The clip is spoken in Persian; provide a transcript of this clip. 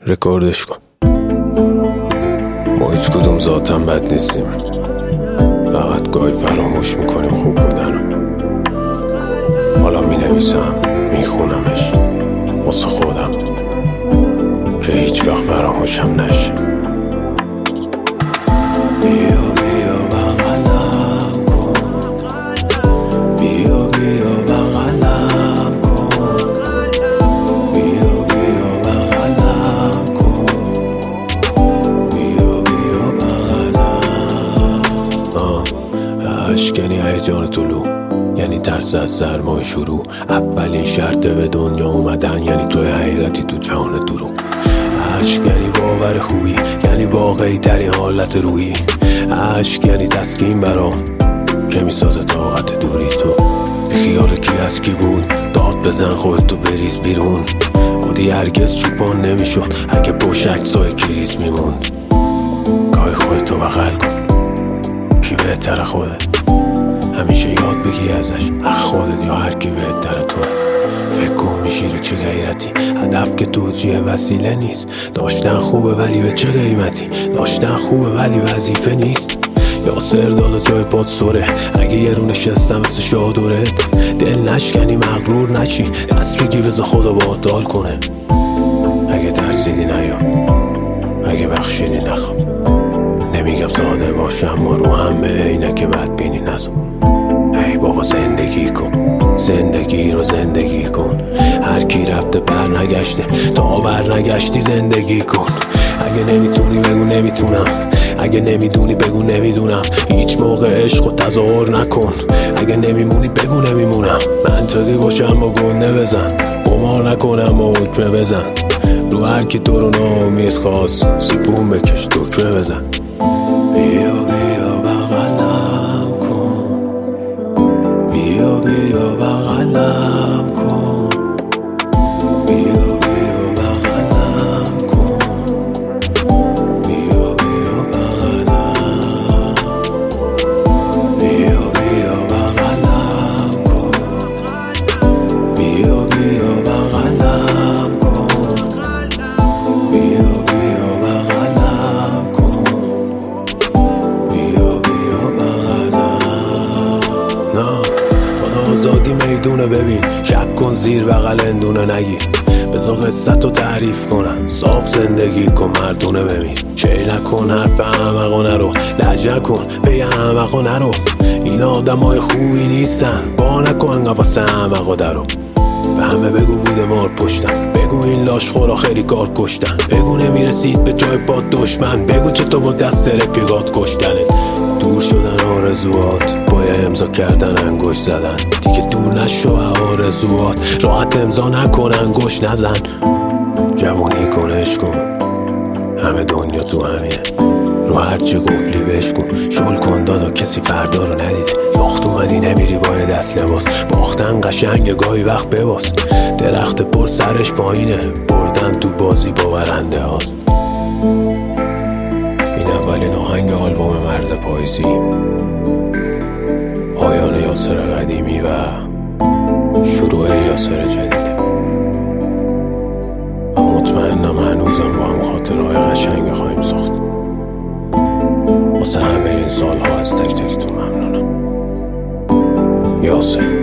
رکوردش کن. ما هیچ کدوم ذاتاً بد نیستیم، فقط گاهی فراموش میکنیم خوب بودن. حالا مینویسم، میخونمش واسه خودم که هیچ وقت فراموشم نشه. بیا بیا بغلم کن، بیا بیا بغلم کن، بیا بیا بغلم کن، بیا بیا بغلم. اشکنی هیجان طلوع یعنی ترس از سرمای شروع. اولین شرطه به دنیا اومدن یعنی توی حقیقتی تو جهان دروغ. عشق یعنی باور خوبی، یعنی واقعی ترین حالت روحی. عشق یعنی تسکین برام که میسازه طاقت دوری. تو خیال کی از کی بود؟ داد بزن خودتو بریز بیرون. عادی هرگز چوپان نمیشد اگه پشت عکسای کریس میموند. گاهی خودتو بغل کن، کی بهتر خوده؟ همیشه یاد بگی ازش، خودت یا هر کی بهتر توه. فکر کن میشی رو چه غیرتی، هدف که توجیه وسیله نیست. داشتن خوبه ولی به چه قیمتی؟ داشتن خوبه ولی وظیفه نیست. یا سرداد و جای پاد سره، اگه یه رو نشستم مثل شادورت. دل نشکنی مغرور نشی، دست بگی بذار خدا باهات دال کنه. اگه ترسیدی نیا، اگه بخشیدی نخوا. نمیگم ساده باشه اما رو همه عینک بدبینی نزن. ای بابا زندگی کن، زندگی رو زندگی کن. هر کی رفته بر نگشته، تا بر نگشتی زندگی کن. اگه نمیتونی بگو نمیتونم، اگه نمیدونی بگو نمیدونم. هیچ موقع عشق و تظاهر نکن، اگه نمیمونی بگو نمیمونم. منطقی باشه اما گنده بزن، قمار نکنم و حکمه بزن. رو هر کی تو رو ناامید خواست سیفون بکش دکمه بزن. بیا بیا بغلم کن، بیا بیا بغلم کن، بیا بیا بغلم کن، بیا بیا بغلم، بیا بیا بغلم کن، بیا بیا بغلم کن، بیا بیا بغلم کن، بیا بیا بغلم. نه خدا آزادی میدونه، ببین شک کن زیر بغل اندونه نگیر. بذار قصت رو تعریف کنم، صاف زندگی کن مردونه ببین. چه نکن حرف احمقا نرو، لج نکن پی احمقا نرو. این آدم های خوبی نیستن، وا نکن قفص احمقا درو. به همه بگو بوده مار پشتم، بگو این لاش خورا خیلی کار کشتن. بگو نمیرسید به جای پاد دشمن، بگو چطور با دست رفیقات کشتنت. دور شدن آرزوات، پای امضا کردن انگشت زدن. دیگه دور نشو آرزوات، راحت امضا نکن انگشت نزن. جوونی کن عشق کن، همه دنیا تو همینه. رو هرچی قفلی بشکن، شل کن دادا کسی فردا رو ندیده. یخت اومدی نمیری با دست لباس، باختن قشنگ گاهی وقت بباس. درخت پر سرش پایینه، بردن تو بازی با برنده هاست. این اولین آهنگ آلبوم مرد پاییزی، پایان یاسر قدیمی و شروع یاسر جدیده. و مطمئنم هنوزم با هم خاطرهای قشنگ خواهیم ساخت. واسه همه این سالها از تک تکتون ممنونم. یاسر.